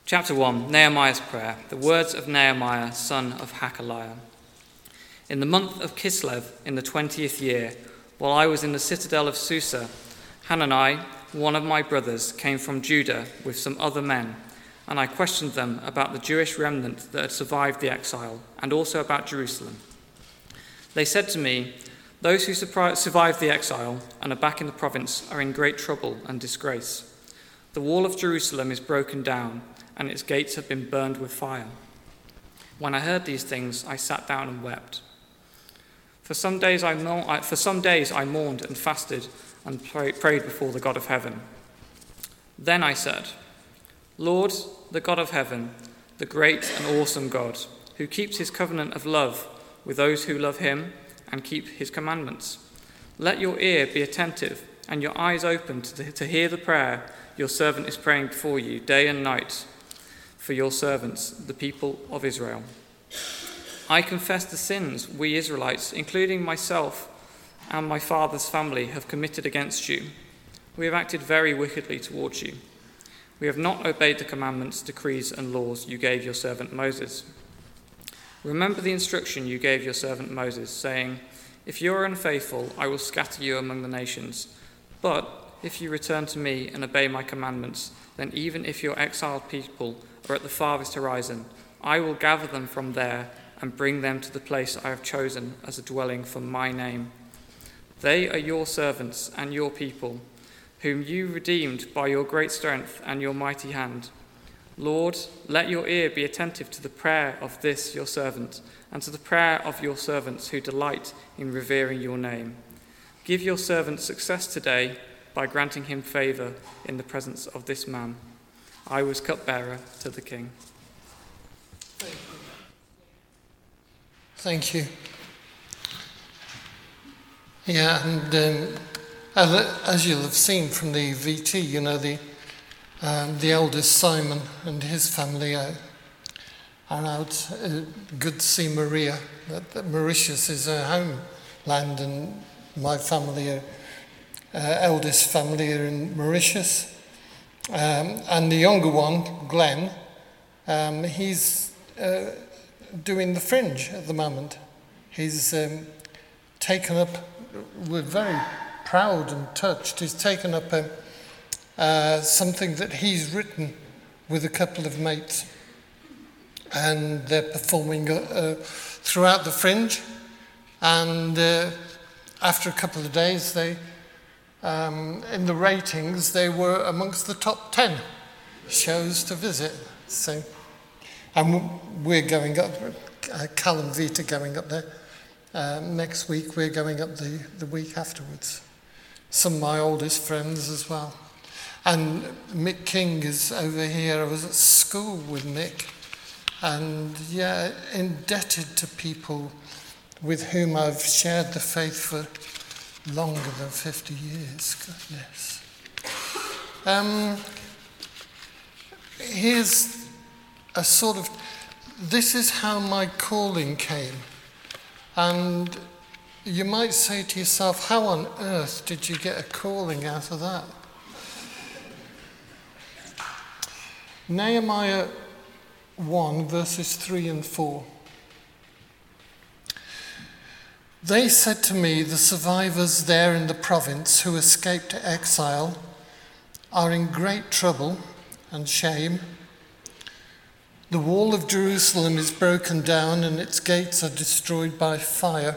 Chapter 1, Nehemiah's Prayer, the words of Nehemiah, son of Hakaliah. In the month of Kislev, in the 20th year, while I was in the citadel of Susa, Hanani, one of my brothers, came from Judah with some other men, and I questioned them about the Jewish remnant that had survived the exile, and also about Jerusalem. They said to me, "Those who survived the exile and are back in the province are in great trouble and disgrace. The wall of Jerusalem is broken down, and its gates have been burned with fire." When I heard these things, I sat down and wept. For some days I mourned and fasted and prayed before the God of heaven. Then I said, "Lord, the God of heaven, the great and awesome God, who keeps his covenant of love with those who love him and keep his commandments, let your ear be attentive and your eyes open to hear the prayer your servant is praying before you day and night for your servants, the people of Israel. I confess the sins we Israelites, including myself and my father's family, have committed against you. We have acted very wickedly towards you. We have not obeyed the commandments, decrees, and laws you gave your servant Moses. Remember the instruction you gave your servant Moses, saying, 'If you are unfaithful, I will scatter you among the nations. But if you return to me and obey my commandments, then even if your exiled people are at the farthest horizon, I will gather them from there and bring them to the place I have chosen as a dwelling for my name. They are your servants and your people, whom you redeemed by your great strength and your mighty hand. Lord, let your ear be attentive to the prayer of this your servant, and to the prayer of your servants who delight in revering your name. Give your servant success today by granting him favor in the presence of this man. I was cupbearer to the king." Thank you. Yeah, and as you'll have seen from the VT, you know, the eldest Simon and his family are out. Good to see Maria. That Mauritius is her homeland, and my family, eldest family, are in Mauritius. And the younger one, Glenn, he's doing the Fringe at the moment. He's taken up, we're very proud and touched, he's taken up something that he's written with a couple of mates. And they're performing throughout the Fringe. And after a couple of days, they in the ratings, they were amongst the top 10 shows to visit. So, and we're going up, Cal and Vita going up there next week. We're going up the week afterwards. Some of my oldest friends as well. And Mick King is over here. I was at school with Mick. And yeah, indebted to people with whom I've shared the faith for longer than 50 years, goodness. Here's a sort of, this is how my calling came. And you might say to yourself, how on earth did you get a calling out of that? Nehemiah 1, verses 3 and 4. They said to me, "The survivors there in the province who escaped exile are in great trouble and shame. The wall of Jerusalem is broken down and its gates are destroyed by fire."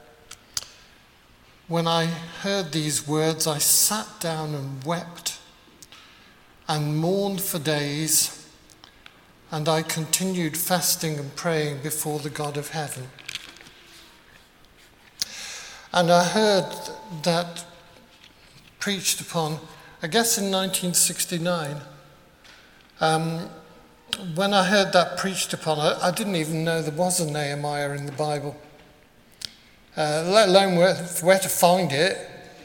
When I heard these words, I sat down and wept and mourned for days, and I continued fasting and praying before the God of heaven. And I heard that preached upon, I guess in 1969. When I heard that preached upon, I didn't even know there was a Nehemiah in the Bible, let alone where to find it.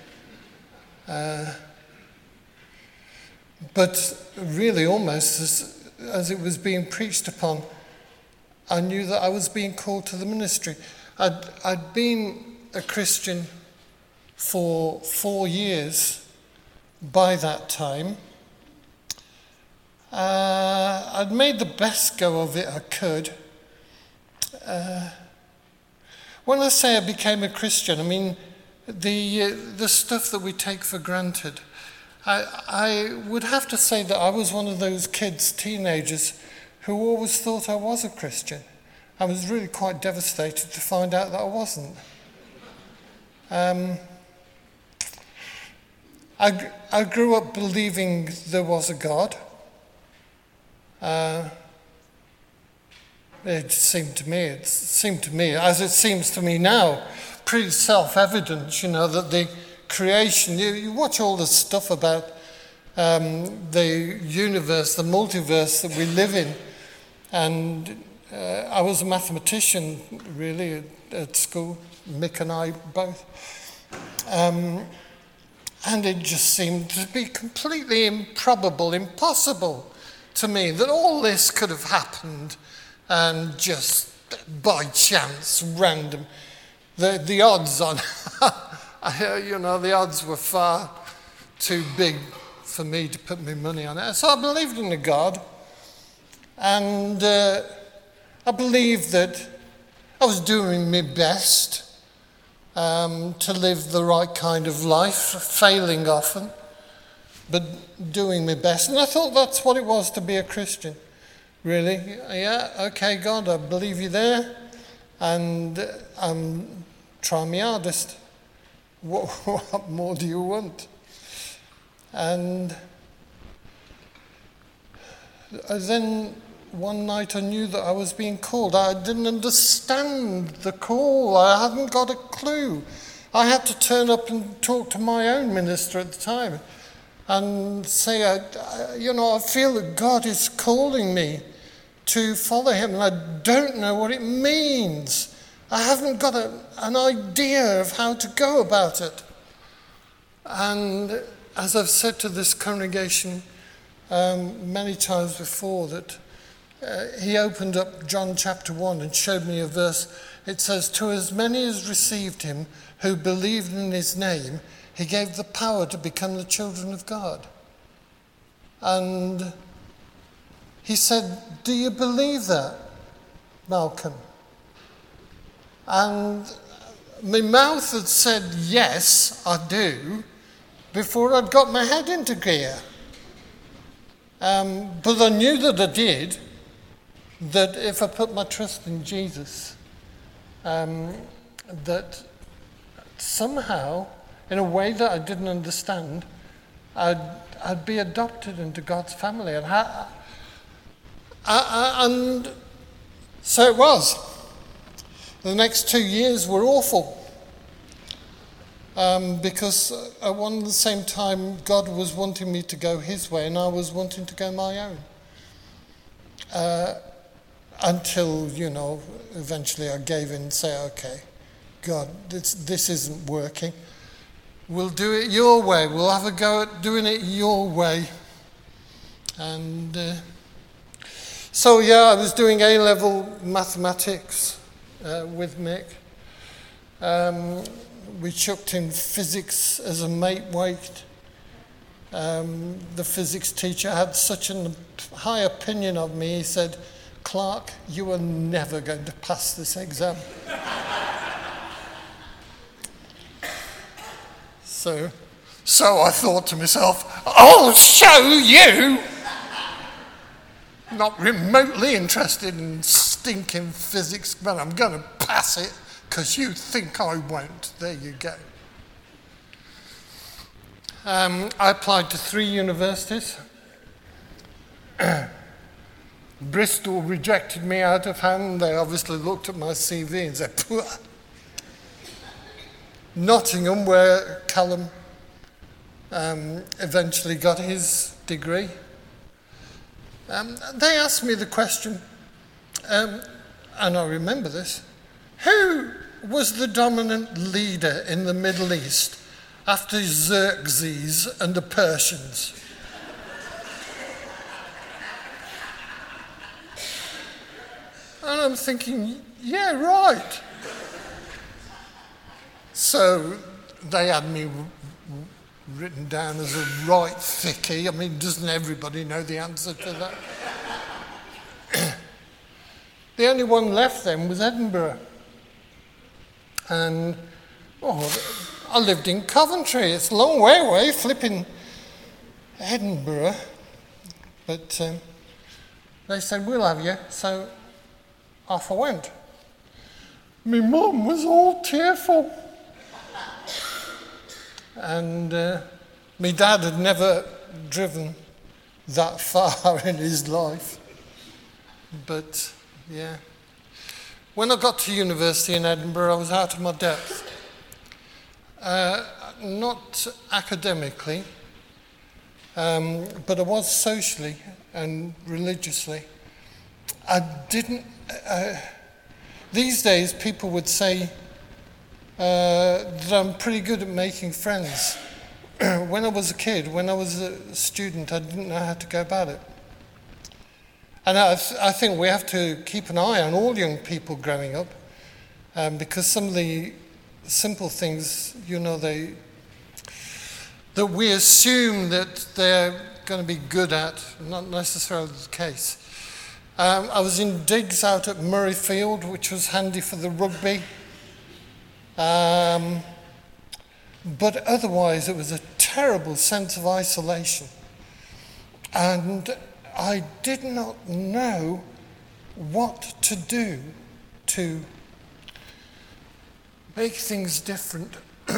But really, almost as it was being preached upon, I knew that I was being called to the ministry. I'd been a Christian for 4 years by that time. I'd made the best go of it I could. When I say I became a Christian, I mean the stuff that we take for granted. I would have to say that I was one of those kids, teenagers, who always thought I was a Christian. I was really quite devastated to find out that I wasn't. I grew up believing there was a God. It seemed to me, as it seems to me now, pretty self-evident, that the creation, you watch all the stuff about the universe, the multiverse that we live in, and I was a mathematician, really, at school, Mick and I both, and it just seemed to be completely improbable, impossible to me that all this could have happened and just by chance, random. The odds on, the odds were far too big for me to put my money on it. So I believed in a God, and I believed that I was doing my best to live the right kind of life, failing often, but doing my best. And I thought that's what it was to be a Christian, really. Yeah, okay, God, I believe you there, and I'm trying my hardest. What more do you want? And then one night I knew that I was being called. I didn't understand the call. I hadn't got a clue. I had to turn up and talk to my own minister at the time and say, I feel that God is calling me to follow him, and I don't know what it means. I haven't got an idea of how to go about it. And as I've said to this congregation many times before, that he opened up John chapter 1 and showed me a verse. It says, "To as many as received him, who believed in his name, he gave the power to become the children of God." And he said, "Do you believe that, Malcolm?" And my mouth had said, "Yes, I do," before I'd got my head into gear. But I knew that I did, that if I put my trust in Jesus, that somehow, in a way that I didn't understand, I'd be adopted into God's family. And so it was. The next 2 years were awful, because at one and the same time, God was wanting me to go his way and I was wanting to go my own. Until, eventually I gave in and said, "Okay, God, this isn't working. We'll do it your way. We'll have a go at doing it your way." And I was doing A-level mathematics with Mick. We chucked in physics as a mate weight. The physics teacher had such a high opinion of me. He said, "Clark, you are never going to pass this exam." So I thought to myself, "I'll show you." Not remotely interested in stinking physics, but I'm going to pass it because you think I won't. There you go. I applied to 3 universities. Bristol rejected me out of hand. They obviously looked at my CV and said, "Pooh." Nottingham, where Callum eventually got his degree. They asked me the question, and I remember this, who was the dominant leader in the Middle East after Xerxes and the Persians? And I'm thinking, yeah, right. So they had me written down as a right thickie. I mean, doesn't everybody know the answer to that? The only one left then was Edinburgh. And I lived in Coventry. It's a long way away, flipping Edinburgh. But they said, we'll have you. So off I went. My mum was all tearful. And my dad had never driven that far in his life. But, yeah. When I got to university in Edinburgh, I was out of my depth. Not academically, but I was socially and religiously. I didn't... these days, people would say that I'm pretty good at making friends. When I was a kid, when I was a student, I didn't know how to go about it. And I think we have to keep an eye on all young people growing up, because some of the simple things, that we assume that they're going to be good at, not necessarily the case. I was in digs out at Murrayfield, which was handy for the rugby. But otherwise, it was a terrible sense of isolation. And I did not know what to do to make things different.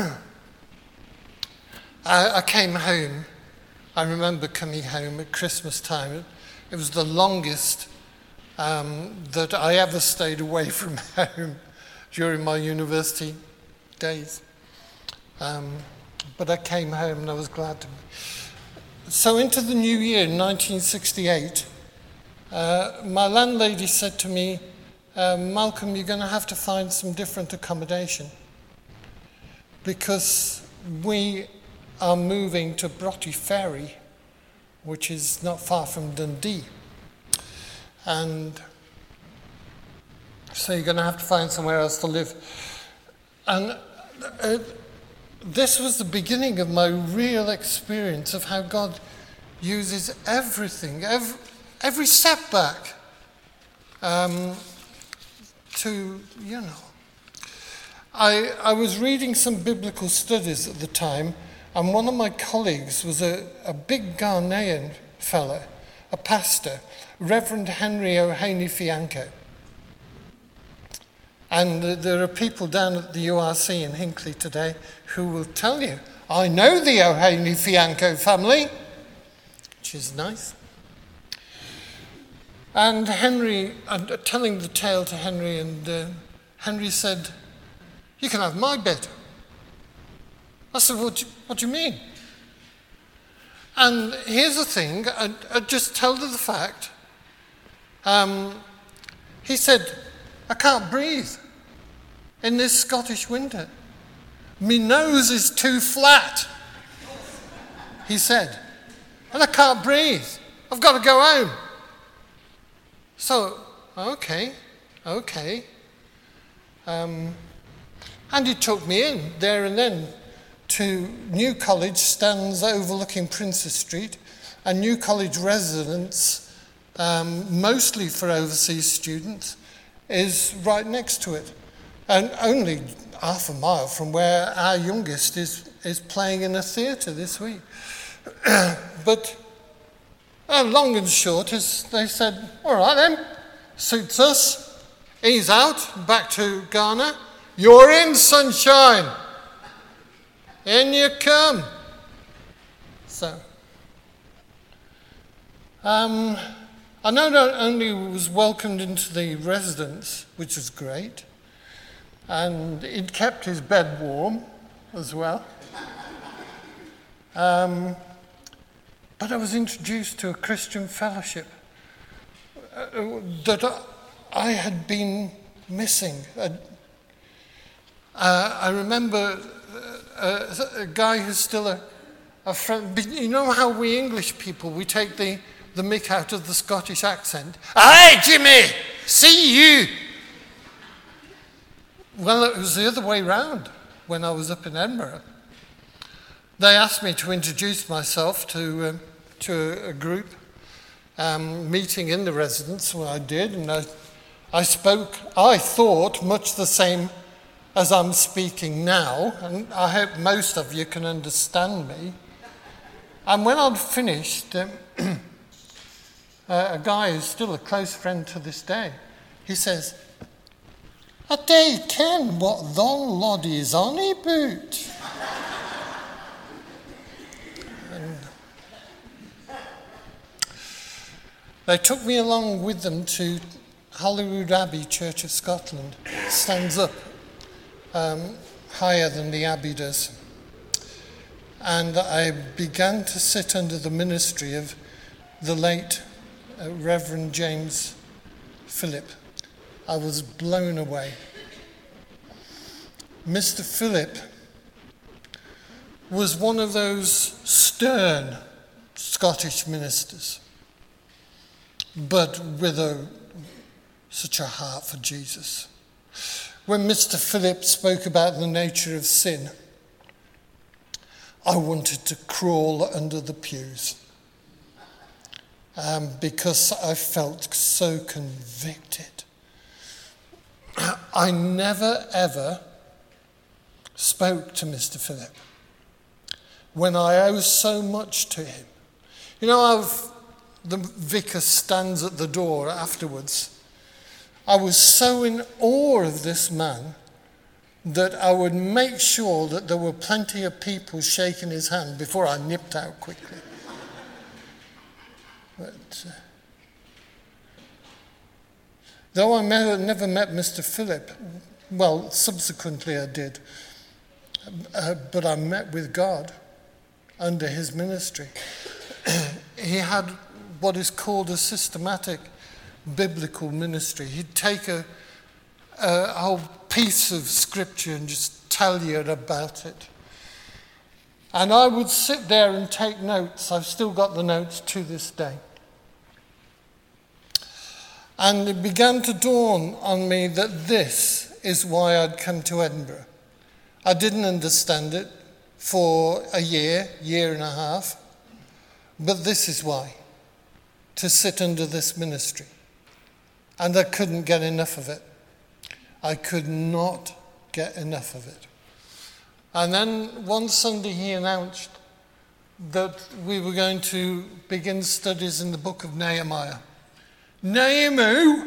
I came home. I remember coming home at Christmas time. It was the longest that I ever stayed away from home during my university days. But I came home and I was glad to. So into the new year, 1968, my landlady said to me, Malcolm, you're going to have to find some different accommodation because we are moving to Broughty Ferry, which is not far from Dundee. And so you're going to have to find somewhere else to live. And this was the beginning of my real experience of how God uses everything, every setback, to, I was reading some biblical studies at the time, and one of my colleagues was a big Ghanaian fella, a pastor, Reverend Henry O'Haney Fianco. And there are people down at the URC in Hinckley today who will tell you, I know the O'Haney Fianco family, which is nice. And Henry, telling the tale to Henry, and Henry said, you can have my bed. I said, what do you mean? And here's the thing, I just tell her the fact. He said, I can't breathe in this Scottish winter. My nose is too flat, he said, and I can't breathe. I've got to go home. So, okay. And he took me in there and then to New College, stands overlooking Princes Street, and New College residence, mostly for overseas students, is right next to it. And only half a mile from where our youngest is playing in a theatre this week. But long and short is they said, all right then, suits us. He's out, back to Ghana. You're in, sunshine. In you come. So, I not only was welcomed into the residence, which was great, and he'd kept his bed warm as well. But I was introduced to a Christian fellowship that I had been missing. I remember a guy who's still a friend. You know how we English people, we take the mick out of the Scottish accent. Aye, Jimmy, see you. Well, it was the other way round when I was up in Edinburgh. They asked me to introduce myself to a group meeting in the residence. Well, I did, and I thought much the same as I'm speaking now, and I hope most of you can understand me. And when I'd finished, a guy who's still a close friend to this day, he says, "I day ken what thon lod is on about." They took me along with them to Holyrood Abbey, Church of Scotland. It stands up higher than the Abbey does. And I began to sit under the ministry of the late Reverend James Phillip. I was blown away. Mr. Phillip was one of those stern Scottish ministers, but with such a heart for Jesus. When Mr. Phillip spoke about the nature of sin, I wanted to crawl under the pews because I felt so convicted. I never ever spoke to Mr. Phillip when I owe so much to him. You know, the vicar stands at the door afterwards. I was so in awe of this man that I would make sure that there were plenty of people shaking his hand before I nipped out quickly. But though I never met Mr. Phillip, well, subsequently I did, but I met with God under his ministry. He had what is called a systematic biblical ministry. He'd take a whole piece of scripture and just tell you about it. And I would sit there and take notes. I've still got the notes to this day. And it began to dawn on me that this is why I'd come to Edinburgh. I didn't understand it for a year and a half, but this is why, to sit under this ministry. And I couldn't get enough of it. I could not get enough of it. And then one Sunday he announced that we were going to begin studies in the book of Nehemiah. Nehemiah?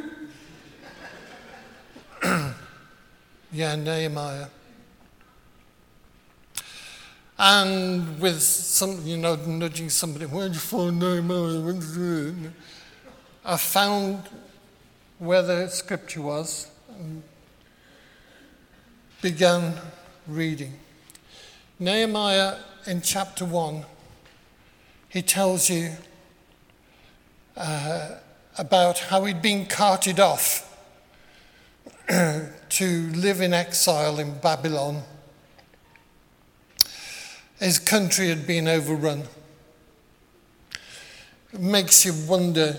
Yeah, Nehemiah. And with some, nudging somebody, where'd you find Nehemiah? I found where the scripture was and began reading. Nehemiah in chapter 1, he tells you about how he'd been carted off to live in exile in Babylon. His country had been overrun. It makes you wonder,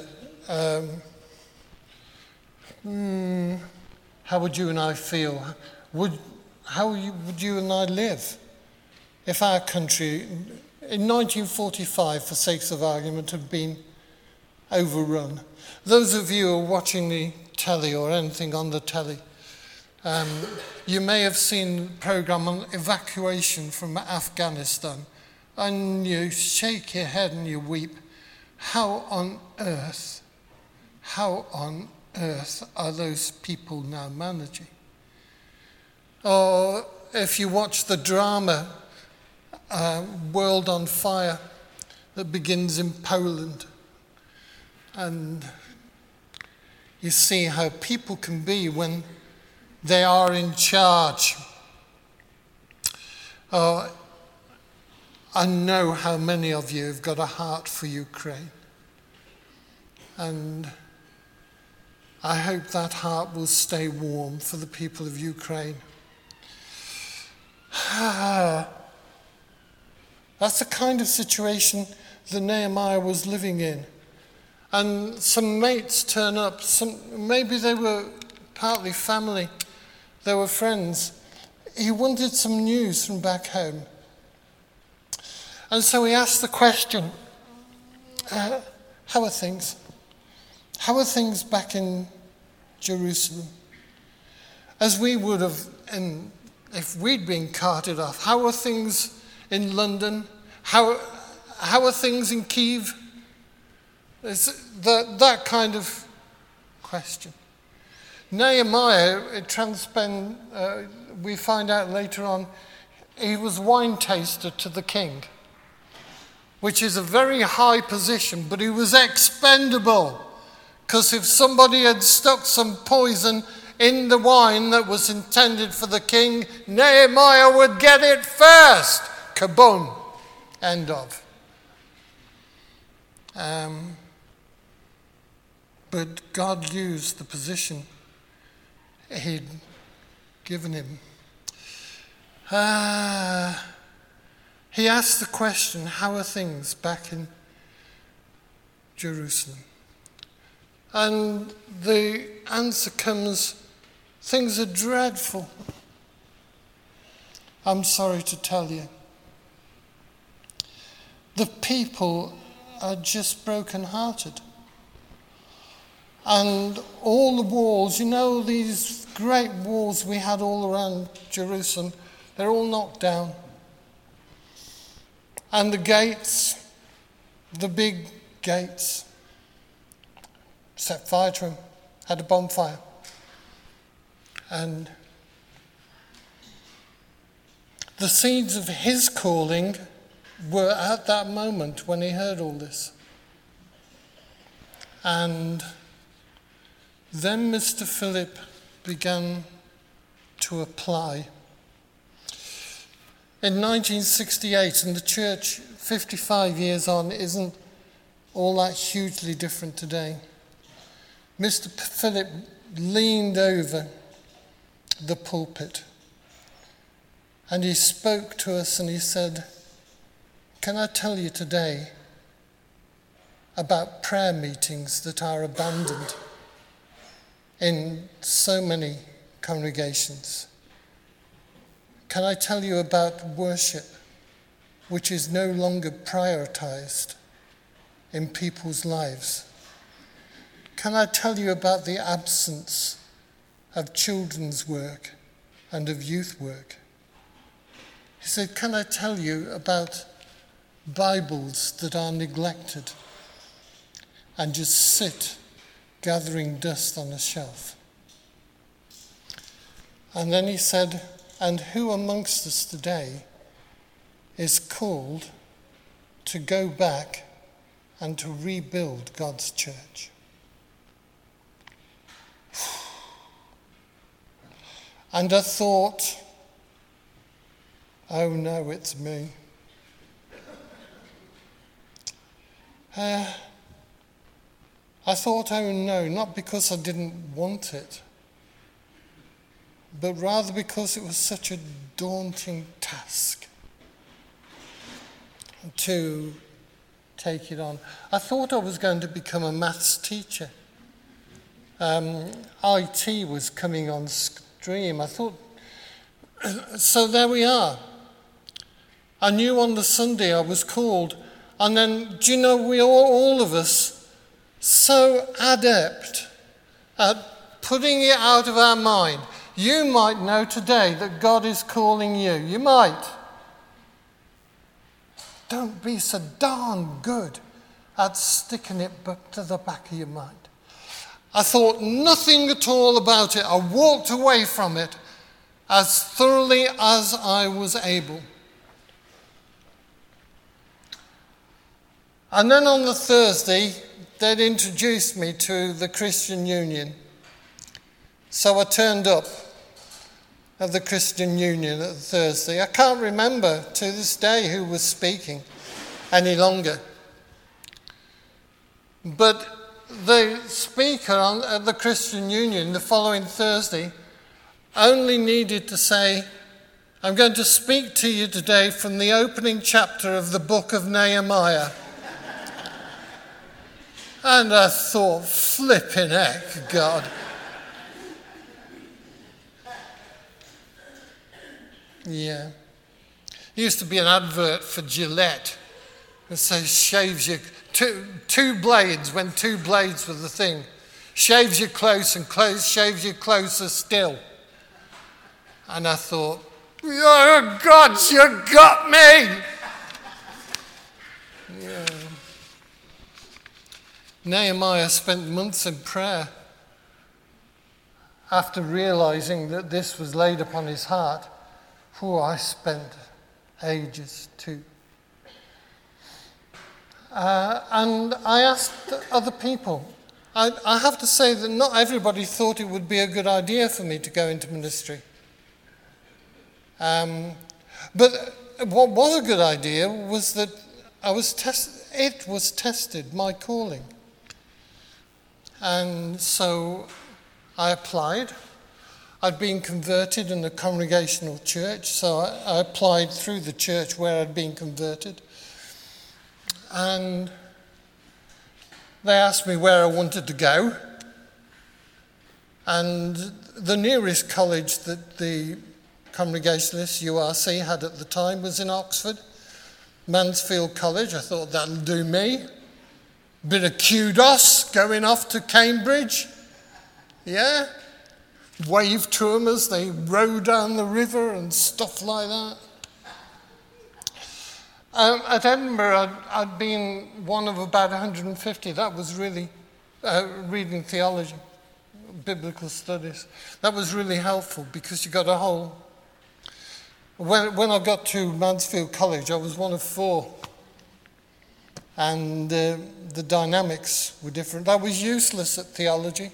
how would you and I feel? How would you and I live if our country, in 1945, for sakes of argument, had been overrun? Those of you who are watching the telly or anything on the telly, you may have seen the programme on evacuation from Afghanistan, and you shake your head and you weep. How on earth are those people now managing? Or if you watch the drama World on Fire that begins in Poland, and you see how people can be when they are in charge. I know how many of you have got a heart for Ukraine. And I hope that heart will stay warm for the people of Ukraine. That's the kind of situation that Nehemiah was living in. And some mates turn up. Maybe they were partly family. They were friends. He wanted some news from back home. And so he asked the question, how are things? How are things back in Jerusalem. As we would have, if we'd been carted off, how are things in London? How are things in Kyiv? It's that kind of question. Nehemiah, we find out later on, he was wine taster to the king, which is a very high position, but he was expendable, because if somebody had stuck some poison in the wine that was intended for the king, Nehemiah would get it first. Kaboom. End of. But God used the position he'd given him. He asked the question, how are things back in Jerusalem? And the answer comes, things are dreadful. I'm sorry to tell you. The people are just broken-hearted. And all the walls, these great walls we had all around Jerusalem, they're all knocked down. And the gates, the big gates, set fire to them, had a bonfire. And the seeds of his calling were at that moment when he heard all this. And then Mr. Philip began to apply. In 1968, and the church 55 years on isn't all that hugely different today, Mr. Philip leaned over the pulpit and he spoke to us and he said, "Can I tell you today about prayer meetings that are abandoned in so many congregations? Can I tell you about worship which is no longer prioritized in people's lives? Can I tell you about the absence of children's work and of youth work?" He said, "Can I tell you about Bibles that are neglected and just sit gathering dust on a shelf?" And then he said, "And who amongst us today is called to go back and to rebuild God's church?" And I thought, oh no, it's me. I thought, oh no, not because I didn't want it, but rather because it was such a daunting task to take it on. I thought I was going to become a maths teacher. IT was coming on stream. I thought, so there we are. I knew on the Sunday I was called, and then, do you know, we all of us, so adept at putting it out of our mind. You might know today that God is calling you. You might. Don't be so darn good at sticking it to the back of your mind. I thought nothing at all about it. I walked away from it as thoroughly as I was able. And then on the Thursday, they'd introduced me to the Christian Union. So I turned up at the Christian Union at Thursday. I can't remember to this day who was speaking any longer. But the speaker at the Christian Union the following Thursday only needed to say, "I'm going to speak to you today from the opening chapter of the book of Nehemiah." And I thought, flipping heck, God. Yeah. There used to be an advert for Gillette that says shaves you two blades when two blades were the thing. shaves you close and shaves you closer still. And I thought, oh God, you got me! Yeah. Nehemiah spent months in prayer after realizing that this was laid upon his heart. I spent ages too. And I asked other people. I have to say that not everybody thought it would be a good idea for me to go into ministry. But what was a good idea was that it was tested, my calling. And so I applied. I'd been converted in a congregational church, so I applied through the church where I'd been converted. And they asked me where I wanted to go. And the nearest college that the Congregationalist URC had at the time was in Oxford, Mansfield College. I thought that'll do me. Bit of kudos going off to Cambridge. Yeah. Wave to them as they row down the river and stuff like that. At Edinburgh, I'd been one of about 150. That was really reading theology, biblical studies. That was really helpful because you got a whole... When I got to Mansfield College, I was one of 4. And the dynamics were different. I was useless at theology.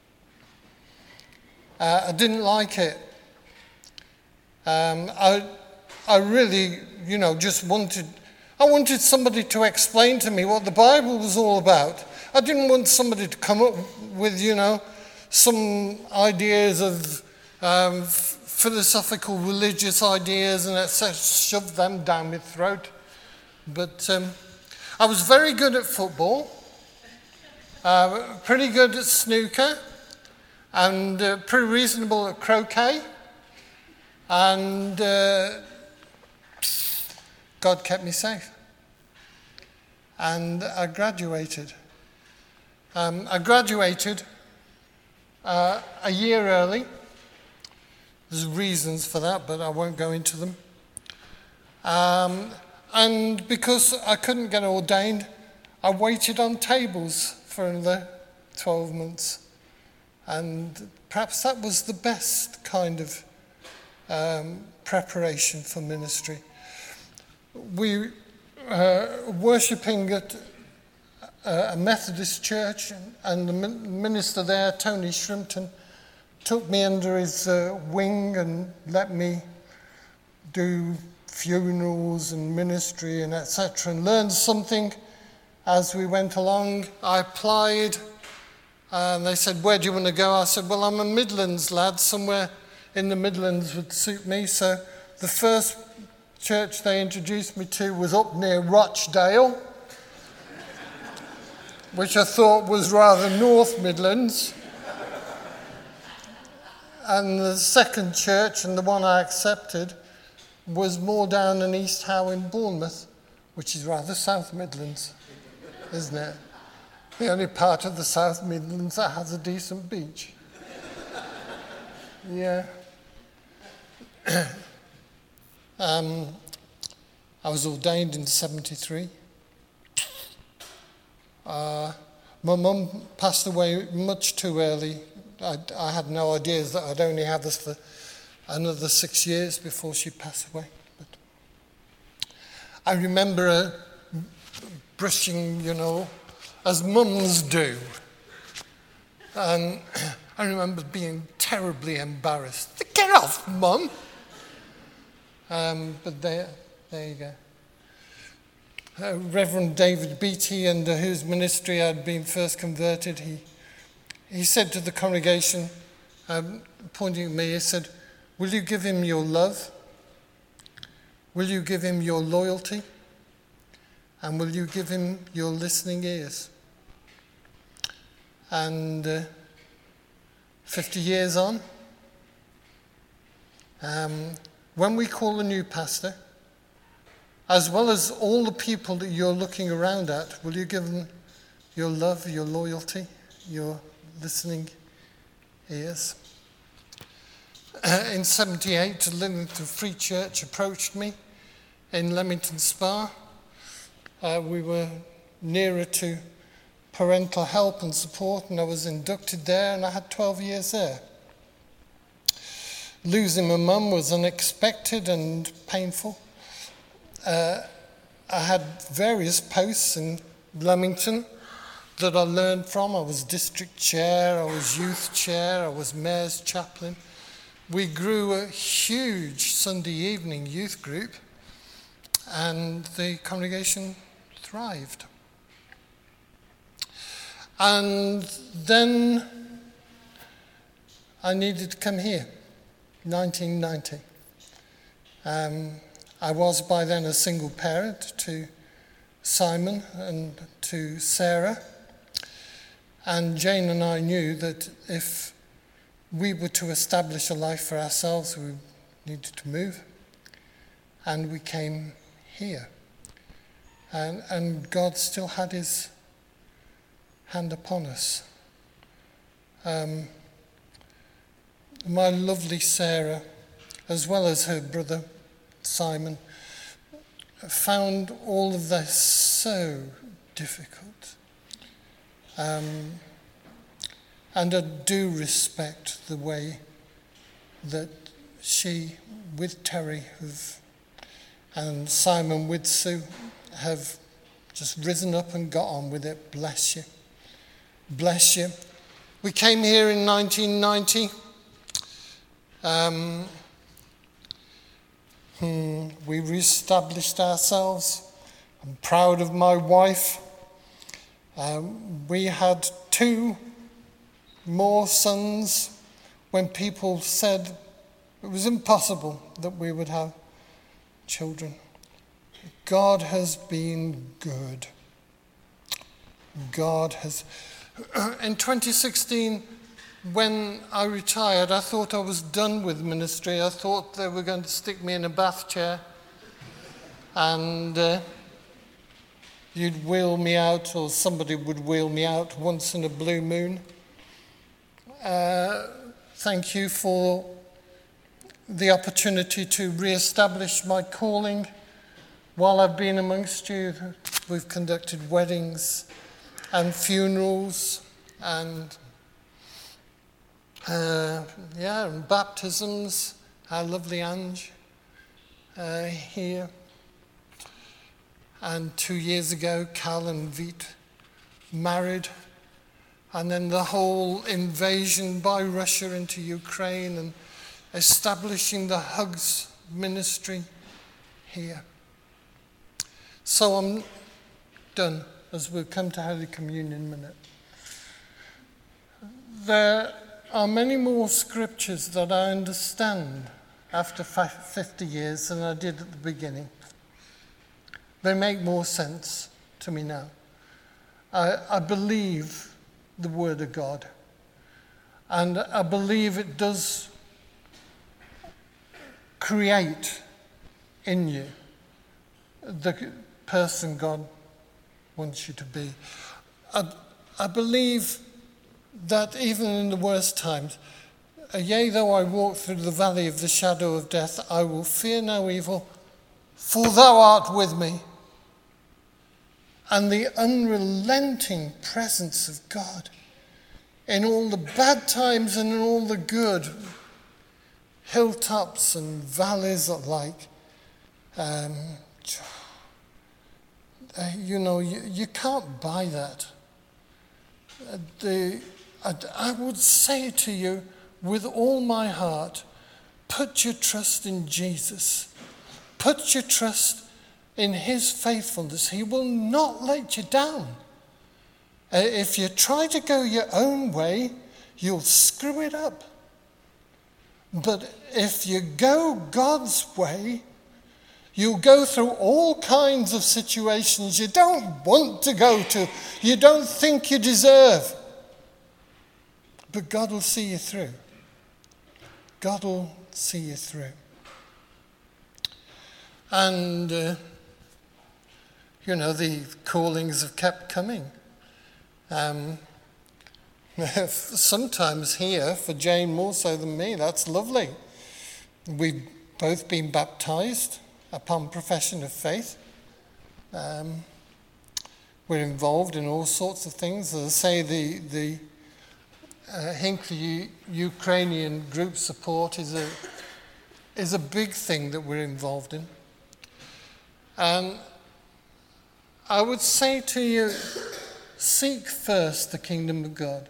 I didn't like it. I really, just wanted somebody to explain to me what the Bible was all about. I didn't want somebody to come up with, some ideas of philosophical, religious ideas and shove them down my throat. But I was very good at football, pretty good at snooker, and pretty reasonable at croquet. And God kept me safe. And I graduated. I graduated a year early. There's reasons for that, but I won't go into them. And because I couldn't get ordained, I waited on tables for another 12 months. And perhaps that was the best kind of preparation for ministry. We were worshipping at a Methodist church, and the minister there, Tony Shrimpton, took me under his wing and let me do funerals and ministry and etc. and learned something as we went along. I applied and they said, where do you want to go? I said, well, I'm a Midlands lad. Somewhere in the Midlands would suit me. So the first church they introduced me to was up near Rochdale, which I thought was rather North Midlands. And the second church, and the one I accepted, was more down in East Howe in Bournemouth, which is rather South Midlands, isn't it? The only part of the South Midlands that has a decent beach. Yeah. I was ordained in 73. My mum passed away much too early. I had no idea that I'd only have this for another 6 years before she passed away. But I remember her brushing, as mums do. And I remember being terribly embarrassed. Get off, Mum! But there you go. Reverend David Beattie, under whose ministry I'd been first converted, he said to the congregation, pointing at me, he said, will you give him your love? Will you give him your loyalty? And will you give him your listening ears? And 50 years on, when we call a new pastor, as well as all the people that you're looking around at, will you give them your love, your loyalty, your listening ears. In 78, the Lymington Free Church approached me in Leamington Spa. We were nearer to parental help and support, and I was inducted there, and I had 12 years there. Losing my mum was unexpected and painful. I had various posts in Leamington that I learned from. I was district chair, I was youth chair, I was mayor's chaplain. We grew a huge Sunday evening youth group, and the congregation thrived. And then I needed to come here, 1990. I was by then a single parent to Simon and to Sarah. And Jane and I knew that if we were to establish a life for ourselves, we needed to move. And we came here. And God still had his hand upon us. My lovely Sarah, as well as her brother Simon, found all of this so difficult. And I do respect the way that she, with Terry, and Simon with Sue, have just risen up and got on with it. Bless you. Bless you. We came here in 1990. We reestablished ourselves. I'm proud of my wife. We had 2 more sons when people said it was impossible that we would have children. God has been good. God has. In 2016, when I retired, I thought I was done with ministry. I thought they were going to stick me in a bath chair and you'd wheel me out, or somebody would wheel me out once in a blue moon. Thank you for the opportunity to re-establish my calling. While I've been amongst you, we've conducted weddings and funerals and and baptisms. Our lovely Ange here. And 2 years ago, Cal and Veet married. And then the whole invasion by Russia into Ukraine and establishing the Hugs ministry here. So I'm done, as we'll come to Holy Communion in a minute. There are many more scriptures that I understand after 50 years than I did at the beginning. They make more sense to me now. I believe the Word of God, and I believe it does create in you the person God wants you to be. I believe that even in the worst times, yea, though I walk through the valley of the shadow of death, I will fear no evil, for thou art with me. And the unrelenting presence of God in all the bad times and in all the good, hilltops and valleys alike. You can't buy that. I would say to you with all my heart, put your trust in Jesus. Put your trust in his faithfulness. He will not let you down. If you try to go your own way, you'll screw it up. But if you go God's way, you'll go through all kinds of situations you don't want to go to, you don't think you deserve. But God will see you through. God will see you through. And, the callings have kept coming. sometimes here, for Jane more so than me. That's lovely. We've both been baptised upon profession of faith. We're involved in all sorts of things. As I say, the Hinckley Ukrainian group support is a big thing that we're involved in. And I would say to you, seek first the kingdom of God.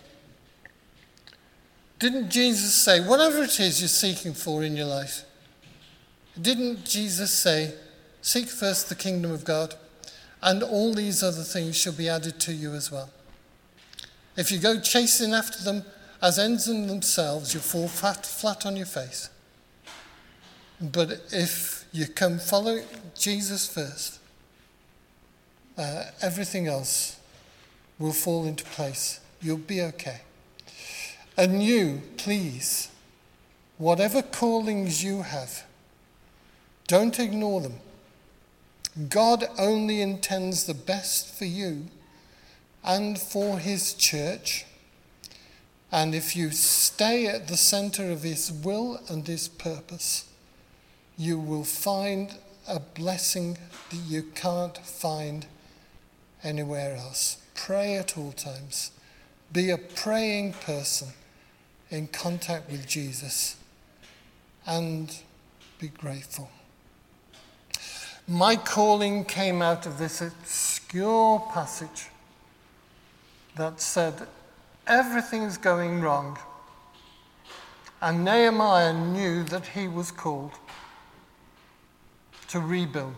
Didn't Jesus say, whatever it is you're seeking for in your life, didn't Jesus say, seek first the kingdom of God, and all these other things shall be added to you as well? If you go chasing after them as ends in themselves, you'll fall flat on your face. But if you come follow Jesus first, everything else will fall into place. You'll be okay. And you, please, whatever callings you have, don't ignore them. God only intends the best for you and for his church. And if you stay at the center of his will and his purpose, you will find a blessing that you can't find anywhere else. Pray at all times. Be a praying person in contact with Jesus, and be grateful. My calling came out of this obscure passage that said everything's going wrong, and Nehemiah knew that he was called to rebuild.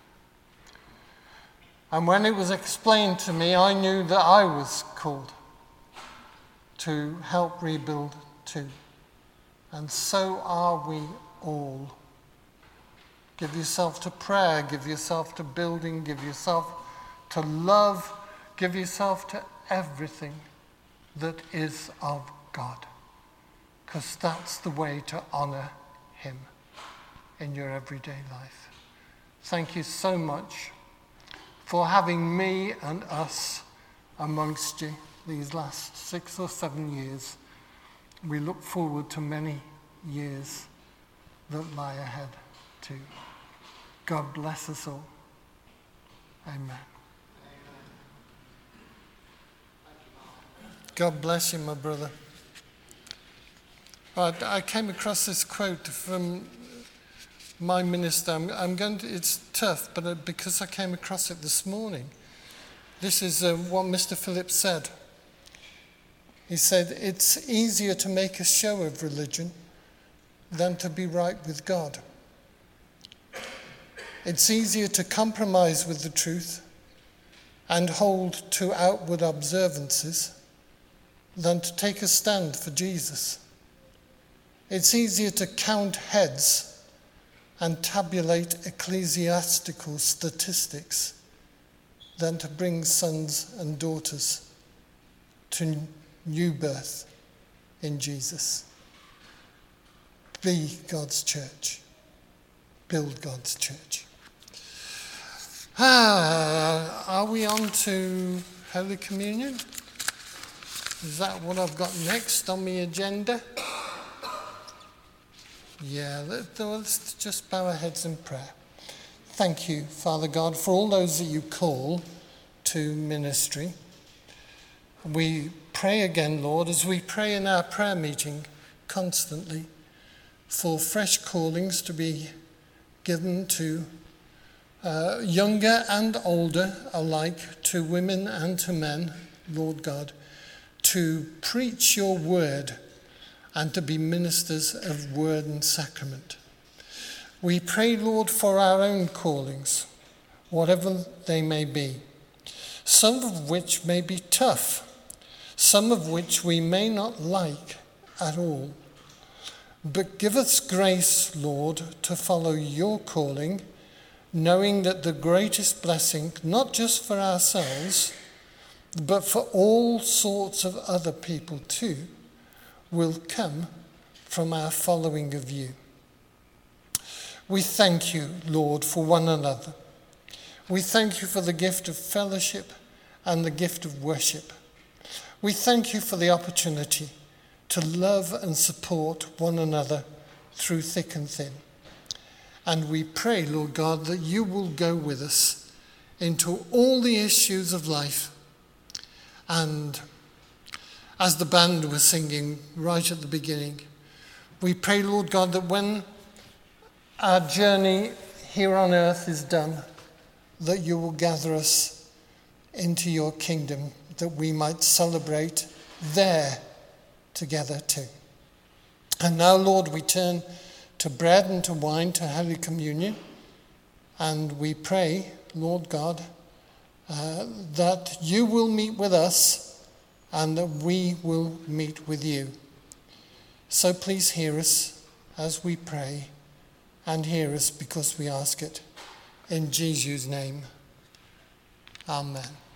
And when it was explained to me, I knew that I was called to help rebuild too. And so are we all. Give yourself to prayer, give yourself to building, give yourself to love, give yourself to everything that is of God. Because that's the way to honor him in your everyday life. Thank you so much for having me and us amongst you these last 6 or 7 years. We look forward to many years that lie ahead too. God bless us all. Amen. God bless you, my brother. I came across this quote from my minister. It's tough, but because I came across it this morning. This is what Mr. Phillips said. He said, it's easier to make a show of religion than to be right with God. It's easier to compromise with the truth and hold to outward observances than to take a stand for Jesus. It's easier to count heads and tabulate ecclesiastical statistics than to bring sons and daughters to new birth in Jesus. Be God's church. Build God's church. Are we on to Holy Communion? Is that what I've got next on the agenda? Yeah, let's just bow our heads in prayer. Thank you, Father God, for all those that you call to ministry. We pray again, Lord, as we pray in our prayer meeting constantly, for fresh callings to be given to younger and older alike, to women and to men, Lord God, to preach your word and to be ministers of word and sacrament. We pray, Lord, for our own callings, whatever they may be, some of which may be tough, some of which we may not like at all. But give us grace, Lord, to follow your calling, knowing that the greatest blessing, not just for ourselves, but for all sorts of other people too, will come from our following of you. We thank you, Lord, for one another. We thank you for the gift of fellowship and the gift of worship. We thank you for the opportunity to love and support one another through thick and thin. And we pray, Lord God, that you will go with us into all the issues of life. And as the band was singing right at the beginning, we pray, Lord God, that when our journey here on earth is done, that you will gather us into your kingdom, that we might celebrate there together too. And now, Lord, we turn to bread and to wine, to Holy Communion, and we pray, Lord God, that you will meet with us and that we will meet with you. So please hear us as we pray, and hear us because we ask it. In Jesus' name, amen.